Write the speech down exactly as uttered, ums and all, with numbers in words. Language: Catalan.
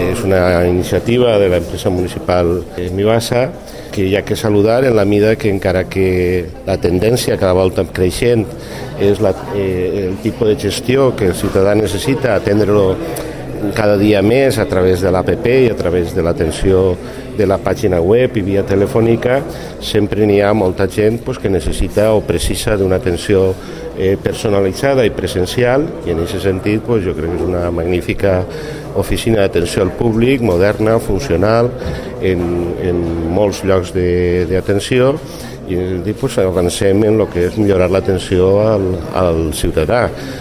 és una iniciativa de l'empresa municipal Mibasa que hi ha que saludar en la mida que encara que la tendència cada volta creixent és la, eh, el tipus de gestió que el ciutadà necessita, atendre-lo cada dia més a través de l'app i a través de l'atenció de la pàgina web i via telefònica, sempre n'hi ha molta gent pues, que necessita o precisa d'una atenció eh, personalitzada i presencial, i en aquest sentit pues, jo crec que és una magnífica oficina d'atenció al públic, moderna, funcional, en, en molts llocs d'atenció, i en aquest sentit pues, avancem en el que és millorar l'atenció al, al ciutadà.